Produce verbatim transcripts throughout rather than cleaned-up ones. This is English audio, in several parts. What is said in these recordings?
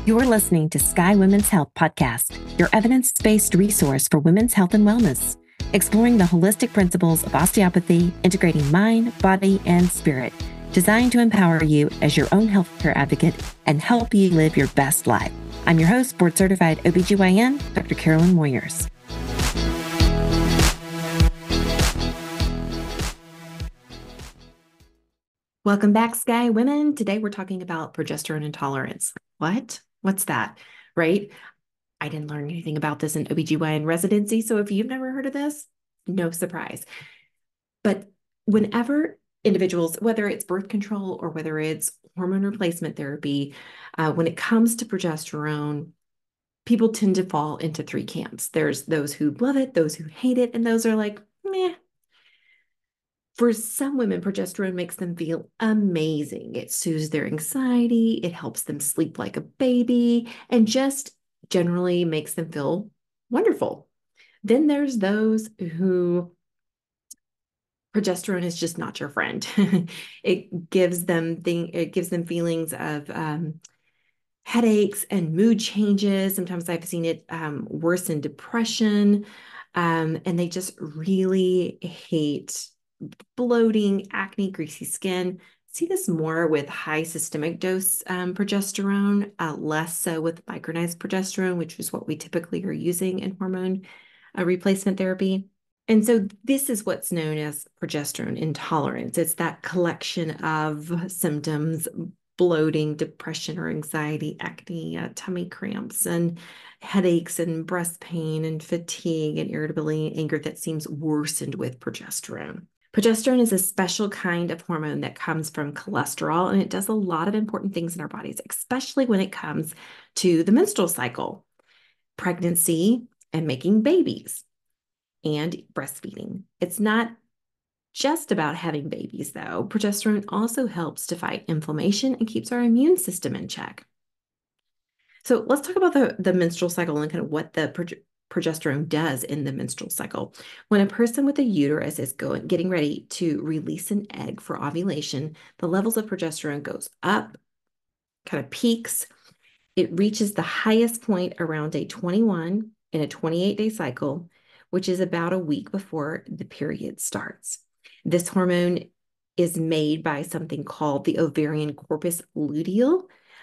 You're listening to Sky Women's Health Podcast, your evidence-based resource for women's health and wellness, exploring the holistic principles of osteopathy, integrating mind, body, and spirit, designed to empower you as your own healthcare advocate and help you live your best life. I'm your host, board-certified O B G Y N, Doctor Carolyn Moyers. Welcome back, Sky Women. Today we're talking about progesterone intolerance. What? What's that? Right? I didn't learn anything about this in O B G Y N residency, so if you've never heard of this, no surprise. But whenever individuals, whether it's birth control or whether it's hormone replacement therapy, uh, when it comes to progesterone, people tend to fall into three camps. There's those who love it, those who hate it, and those are like, meh. For some women, progesterone makes them feel amazing. It soothes their anxiety, it helps them sleep like a baby, and just generally makes them feel wonderful. Then there's those who progesterone is just not your friend. It gives them thing, it gives them feelings of um, headaches and mood changes. Sometimes I've seen it um, worsen depression, um, and they just really hate bloating, acne, greasy skin. See this more with high systemic dose um, progesterone, uh, less so with micronized progesterone, which is what we typically are using in hormone uh, replacement therapy. And so this is what's known as progesterone intolerance. It's that collection of symptoms: bloating, depression or anxiety, acne, uh, tummy cramps, and headaches, and breast pain, and fatigue, and irritability, and anger that seems worsened with progesterone. Progesterone is a special kind of hormone that comes from cholesterol, and it does a lot of important things in our bodies, especially when it comes to the menstrual cycle, pregnancy, and making babies, and breastfeeding. It's not just about having babies, though. Progesterone also helps to fight inflammation and keeps our immune system in check. So let's talk about the, the menstrual cycle and kind of what the proge progesterone does in the menstrual cycle. When a person with a uterus is going, getting ready to release an egg for ovulation, the levels of progesterone goes up, kind of peaks. It reaches the highest point around day twenty-one in a twenty-eight day cycle, which is about a week before the period starts. This hormone is made by something called the ovarian corpus luteal,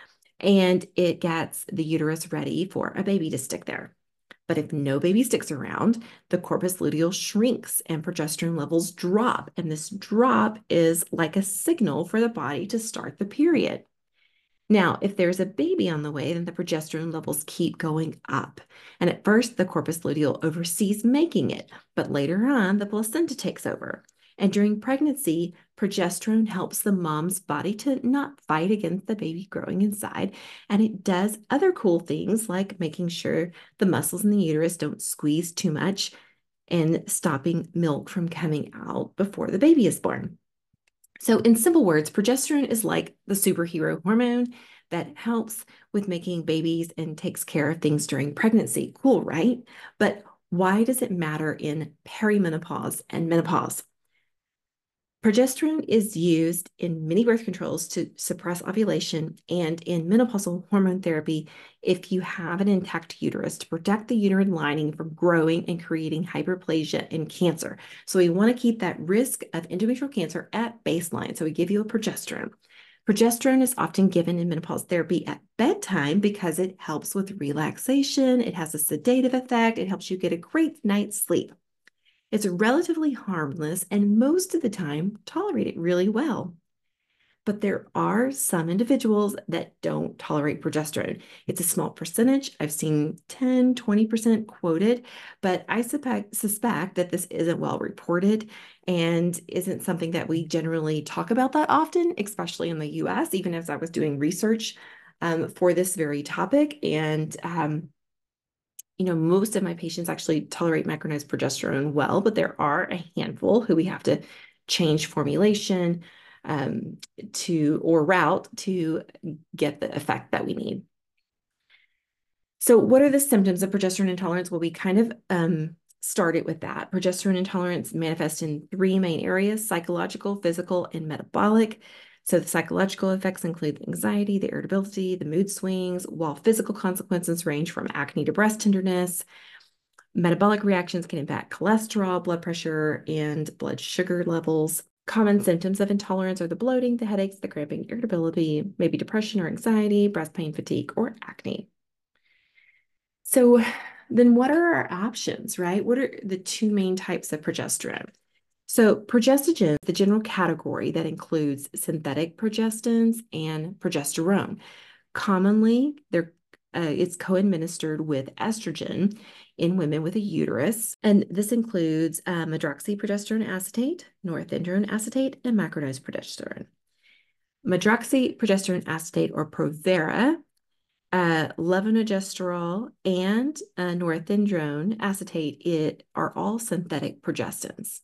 and it gets the uterus ready for a baby to stick there. But if no baby sticks around, the corpus luteal shrinks and progesterone levels drop. And this drop is like a signal for the body to start the period. Now, if there's a baby on the way, then the progesterone levels keep going up. And at first, the corpus luteal oversees making it, but later on, the placenta takes over. And during pregnancy, progesterone helps the mom's body to not fight against the baby growing inside. And it does other cool things like making sure the muscles in the uterus don't squeeze too much and stopping milk from coming out before the baby is born. So in simple words, progesterone is like the superhero hormone that helps with making babies and takes care of things during pregnancy. Cool, right? But why does it matter in perimenopause and menopause? Progesterone is used in many birth controls to suppress ovulation and in menopausal hormone therapy if you have an intact uterus to protect the uterine lining from growing and creating hyperplasia and cancer. So we want to keep that risk of endometrial cancer at baseline. So we give you a progesterone. Progesterone is often given in menopause therapy at bedtime because it helps with relaxation. It has a sedative effect. It helps you get a great night's sleep. It's relatively harmless and most of the time tolerate it really well. But there are some individuals that don't tolerate progesterone. It's a small percentage. I've seen ten, twenty percent quoted, but I suspect, suspect that this isn't well reported and isn't something that we generally talk about that often, especially in the U S, even as I was doing research um, for this very topic. And um, you know, most of my patients actually tolerate micronized progesterone well, but there are a handful who we have to change formulation um, to or route to get the effect that we need. So what are the symptoms of progesterone intolerance? Well, we kind of um, started with that. Progesterone intolerance manifests in three main areas: psychological, physical, and metabolic. So the psychological effects include the anxiety, the irritability, the mood swings, while physical consequences range from acne to breast tenderness. Metabolic reactions can impact cholesterol, blood pressure, and blood sugar levels. Common symptoms of intolerance are the bloating, the headaches, the cramping, irritability, maybe depression or anxiety, breast pain, fatigue, or acne. So then what are our options, right? What are the two main types of progesterone? So progestogen, the general category that includes synthetic progestins and progesterone. Commonly, they're uh, it's co-administered with estrogen in women with a uterus, and this includes uh, medroxyprogesterone acetate, norethindrone acetate, and micronized progesterone. Medroxyprogesterone acetate, or Provera, uh, levonorgestrel, and uh, norethindrone acetate it are all synthetic progestins.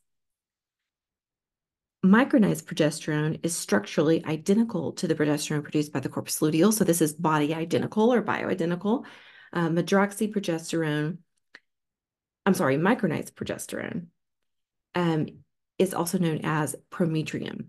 Micronized progesterone is structurally identical to the progesterone produced by the corpus luteal. So this is body identical or bioidentical. Uh, medroxyprogesterone, I'm sorry, micronized progesterone um, is also known as promethrium.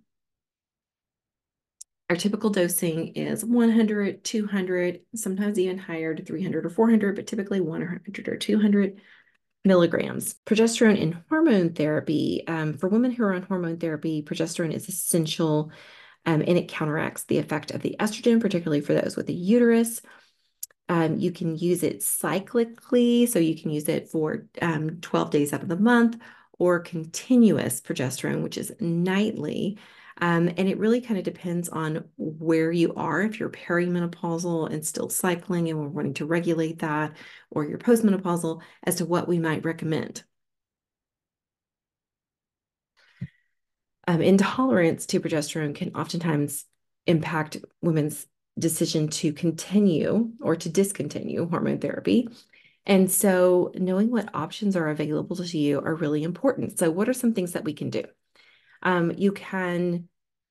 Our typical dosing is one hundred, two hundred, sometimes even higher to three hundred or four hundred, but typically one hundred or two hundred milligrams. Progesterone in hormone therapy, um, for women who are on hormone therapy, progesterone is essential um, and it counteracts the effect of the estrogen, particularly for those with a uterus. Um, you can use it cyclically, so you can use it for um, twelve days out of the month, or continuous progesterone, which is nightly. Um, and it really kind of depends on where you are. If you're perimenopausal and still cycling and we're wanting to regulate that, or you're postmenopausal, as to what we might recommend. Um, intolerance to progesterone can oftentimes impact women's decision to continue or to discontinue hormone therapy. And so knowing what options are available to you are really important. So what are some things that we can do? Um, you can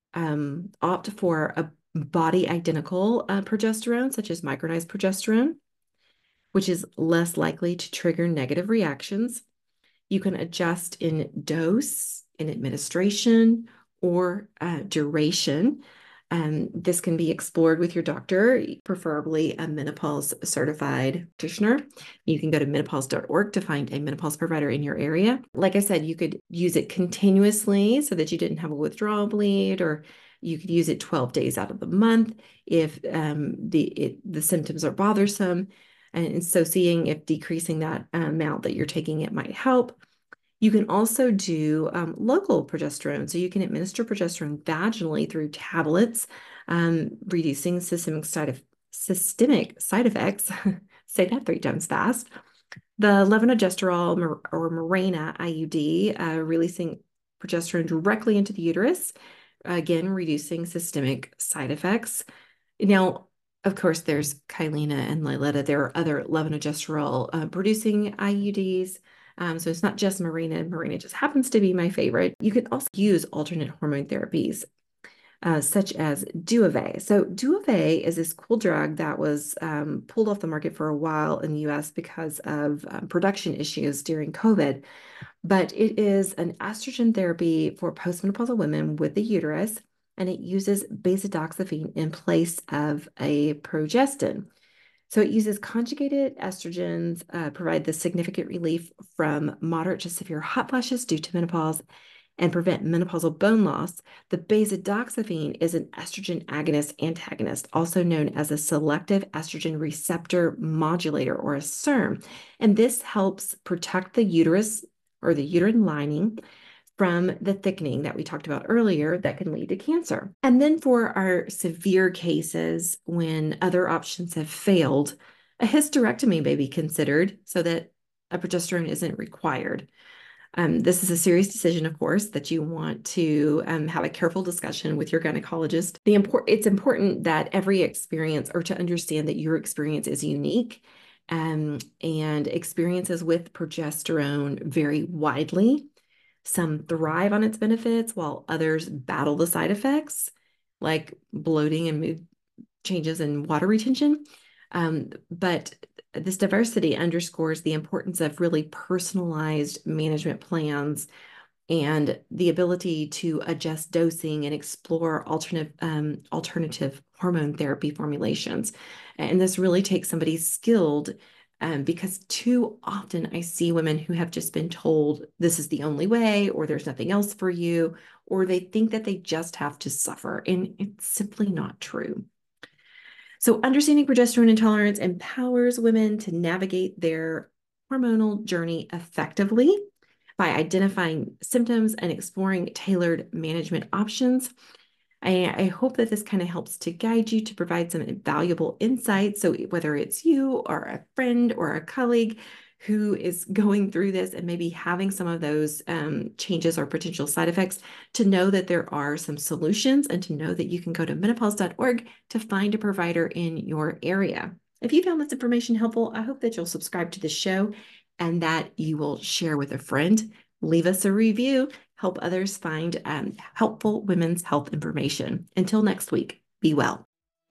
um, opt for a body identical uh, progesterone, such as micronized progesterone, which is less likely to trigger negative reactions. You can adjust in dose, in administration, or uh, duration. Um, this can be explored with your doctor, preferably a menopause certified practitioner. You can go to menopause dot org to find a menopause provider in your area. Like I said, you could use it continuously so that you didn't have a withdrawal bleed, or you could use it twelve days out of the month if um, the, it, the symptoms are bothersome. And so seeing if decreasing that amount that you're taking it might help. You can also do um, local progesterone. So you can administer progesterone vaginally through tablets, um, reducing systemic side, of, systemic side effects. Say that three times fast. The levonorgestrel or Mirena I U D, uh, releasing progesterone directly into the uterus, again, reducing systemic side effects. Now, of course, there's Kyleena and Liletta. There are other levonorgestrel uh, producing I U Ds. Um, so it's not just Mirena. Mirena just happens to be my favorite. You can also use alternate hormone therapies, uh, such as Duave. So Duave is this cool drug that was um, pulled off the market for a while in the U S because of um, production issues during COVID. But it is an estrogen therapy for postmenopausal women with a uterus, and it uses beta-doxephene in place of a progestin. So it uses conjugated estrogens, uh, provide the significant relief from moderate to severe hot flashes due to menopause, and prevent menopausal bone loss. The beta-doxephene is an estrogen agonist antagonist, also known as a selective estrogen receptor modulator, or a S E R M. And this helps protect the uterus or the uterine lining from the thickening that we talked about earlier that can lead to cancer. And then for our severe cases, when other options have failed, a hysterectomy may be considered so that a progesterone isn't required. Um, this is a serious decision, of course, that you want to um, have a careful discussion with your gynecologist. The import it's important that every experience, or to understand that your experience is unique, um, and experiences with progesterone vary widely. Some thrive on its benefits while others battle the side effects, like bloating and mood changes and water retention. Um, but this diversity underscores the importance of really personalized management plans and the ability to adjust dosing and explore alternative um, alternative hormone therapy formulations. And this really takes somebody skilled, um, because too often I see women who have just been told this is the only way, or there's nothing else for you, or they think that they just have to suffer, and it's simply not true. So understanding progesterone intolerance empowers women to navigate their hormonal journey effectively by identifying symptoms and exploring tailored management options. I, I hope that this kind of helps to guide you, to provide some valuable insights. So whether it's you or a friend or a colleague who is going through this and maybe having some of those um, changes or potential side effects, to know that there are some solutions and to know that you can go to menopause dot org to find a provider in your area. If you found this information helpful, I hope that you'll subscribe to the show and that you will share with a friend. Leave us a review, help others find um, helpful women's health information. Until next week, be well.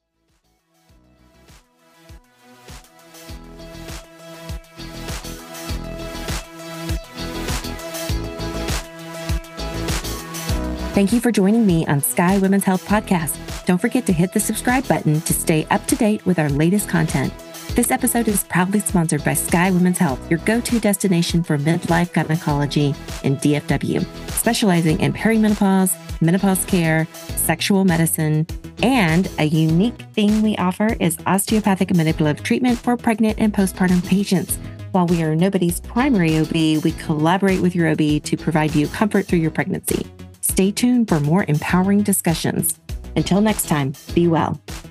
Thank you for joining me on Sky Women's Health Podcast. Don't forget to hit the subscribe button to stay up to date with our latest content. This episode is proudly sponsored by Sky Women's Health, your go-to destination for midlife gynecology in D F W, specializing in perimenopause, menopause care, sexual medicine, and a unique thing we offer is osteopathic manipulative treatment for pregnant and postpartum patients. While we are nobody's primary O B, we collaborate with your O B to provide you comfort through your pregnancy. Stay tuned for more empowering discussions. Until next time, be well.